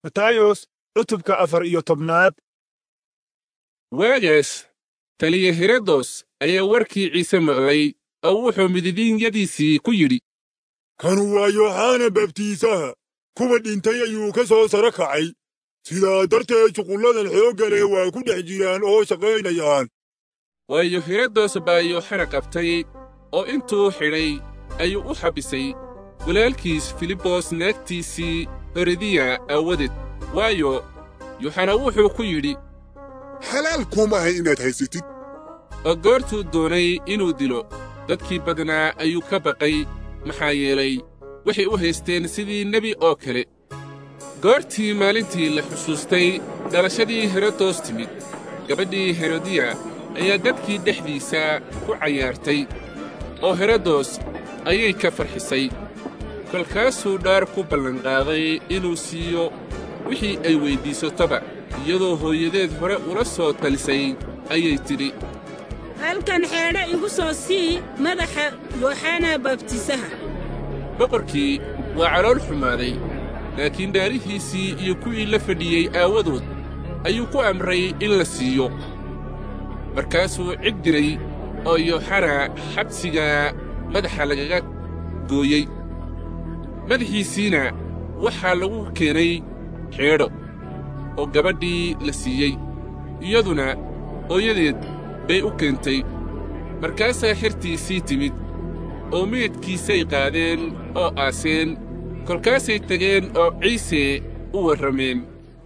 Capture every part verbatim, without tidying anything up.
matayos cutubka afar iyo tobnaad. waagaas taliya herodos ayaa warkii ciise maqlay oo wuxuu mididiinyadiisii ku yidhi, kanu waa yooxana babtiisaha, kuwa dhintay ayuu ka soo sara kacay, sidaa darteed shuqulladan xoogga leh waa ku dhex jiraan oo shaqaynayaan. waayo herodos baa yooxana qabtay oo intuu xidhay ayuu u xabisay walaalkiis filibos naagtiisii herodiya aawadeed. waayo yooxana wuxuu ku yidhi, xalaal kuma aha inaad haysatid. oo goortuu doonay inuu dilo dadkii badnaa ayuu ka baqay, maxaa yeelay waxay u haysteen sidii nebi oo kale. goortii maalintii la xusuustay dhalashadii herodos timid, gabadhii herodiya ayaa dadkii dhexdiisa ku cayaartay, oo herodos ayay ka farxisay. kolkaasuu dhaar ku ballanqaaday inuu siiyo wixii ay weyddiisatoba. iyadoo hooyadeed hore ula soo talisay ayay tidhi, halkan xeedho igu soo sii madaxa yooxana babtiisaha. boqorkii waa calool xumaaday, laakiin dhaarihiisii iyo kuwii la fadhiyey aawadood ayuu ku amray in la siiyo. markaasuu cid diray oo yooxana xabsiga madaxa lagaga gooyey. madaxiisiina waxaa lagu keenay xeedho oo gabadhii la siiyey, iyaduna hooyadeed bay u keentay. markaasaa xertiisii timid oo meydkiisay qaadeen oo aaseen. kolkaasay tageen oo ciise u warrameen.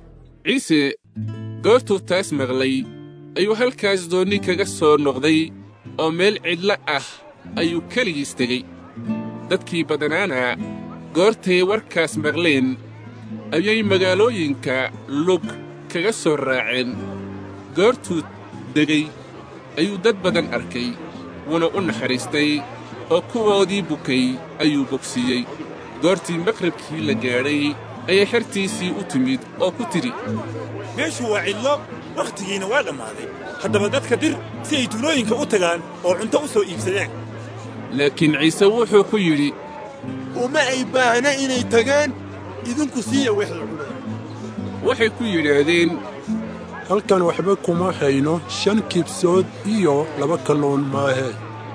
ciise goortuu taas maqlay ayuu halkaas doonni kaga soo noqday oo meel cidla ah ayuu keligiis tegey. dadkii badanaana goortay warkaas maqleen ayay magaalooyinka lug kaga soo raaceen. goortuu degay ayuu dad badan arkay, wuuna u naxariistay oo kuwoodii bukay ayuu bogsiiyey. goortii maqribkii la gaadhay ayay xertiisii u timid oo ku tidhi, meeshu waa cidlo, wakhtigiina waa dhammaaday. haddaba dadka dir si ay tuulooyinka u tagaan oo cunto u soo iibsadaan. laakiin ciise wuxuu ku yidhi, uma ay baahna inay tagaan, idinku siiya wax la cunaa. waxay ku yidhaahdeen, halkan waxba kuma hayno, shan kibsood iyo laba kalluun maahe.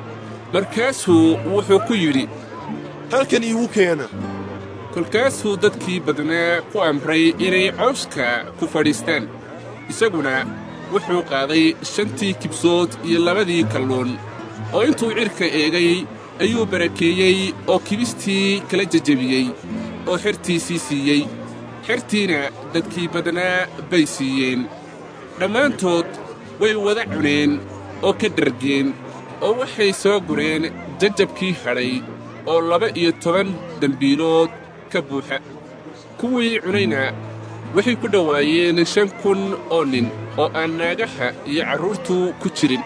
markaasuu wuxuu ku yidhi, halkan iigu keena. kolkaasuu dadkii badnaa ku amray inay cawska ku fadhiistaan. isaguna wuxuu qaaday shantii kibsood iyo labadii kalluun, oo intuu cirka eegay ayuu barakeeyey oo kibistii kala jejebiyey oo xertiisii siiyey. xertiina dadkii badnaa bay siiyeen. dhammaantood way wada cuneen oo ka dhargeen, oo waxay soo gureen jajabkii hadhay oo laba iyo toban dembiilood ka buuxa. kuwii cunayna waxay ku dhowaayeen shan kun oo nin oo aan naagaha iyo carruurtu ku jirin.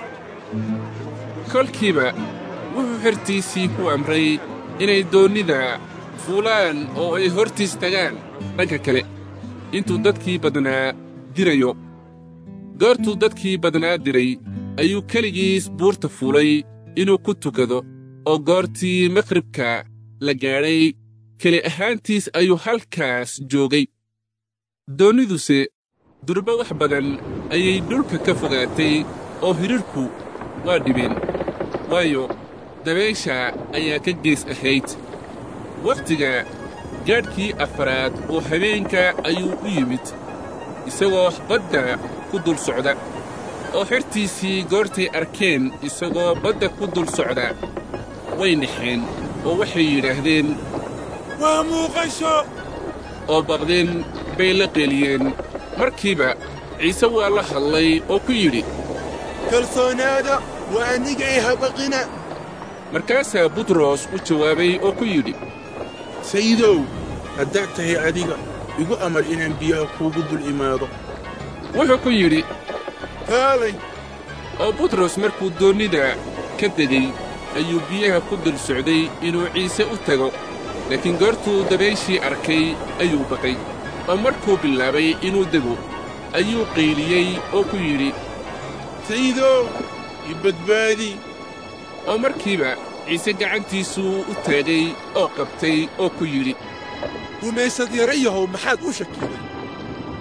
kolkiiba wuxuu xertiisii ku amray inay doonnida fuulaan oo ay hortiis tagaan dhanka kale, intuu dadkii badnaa dirayo. goortuu dadkii badnaa diray ayuu keligiis buurta fuulay inuu ku tukado, oo goortii maqribka la gaadhay keli ahaantiis ayuu halkaas joogay. doonniduse durba wax badan ayay dhulka ka fogaatay oo hiriirku waa dhibeen, waayo dabaysha ayaa ka gees ahayd. wakhtiga gaadhkii afaraad oo habeenka ayuu u yimid, isagoo badda ku dul socda. oo xertiisii goortay arkeen isagoo badda ku dul socda way naxeen oo waxay yidhaahdeen, waa muuqasho. oo baqdeen bay la qeeliyeen. markiiba ciise waa la hadlay oo ku yidhi, kalsoonaada, waa aniga ee habaqina. markaasaa butros u jawaabay oo ku yidhi, sayidow, haddaad tahay adiga, igu amar inaan biyaha kuugu dul imaado. wuxuu ku yidhi, kaalay. oo butros markuu doonnida ka degay ayuu biyaha ku dul socday inuu ciise u tago. laakiin goortuu dabayshii arkay ayuu baqay, oo markuu bilaabay inuu dego ayuu qayliyey oo ku yidhi, sayidow, i badbaadi. oo markiiba ciise gacantiisuu u taagay oo qabtay oo ku yidhi, rumaysad yarayahow maxaad u shakiday?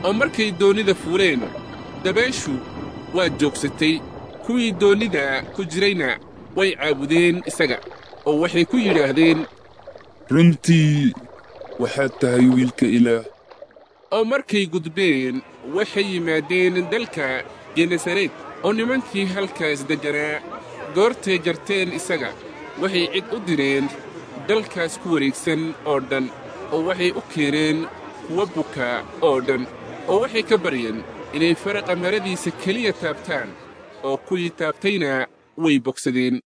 oo markay doonnida fuuleen dabayshu waa joogsatay kuwii doonnida ku jirayna way caabudeen isaga oo waxay ku yidhaahdeen runtii waxaad tahay wiilka ilaah oo markay gudbeen waxay yimaadeen dalka genesareed oo nimankii halkaas degganaa goortay jarteen isaga waxay cid u direen dalkaas ku wareegsan oo dhan oo waxay u keeneen kuwa buka oo dhan oo waxay ka baryeen inay faraqa maradiisa keliya taabtaan oo kuwii taabtayna way bogsadeen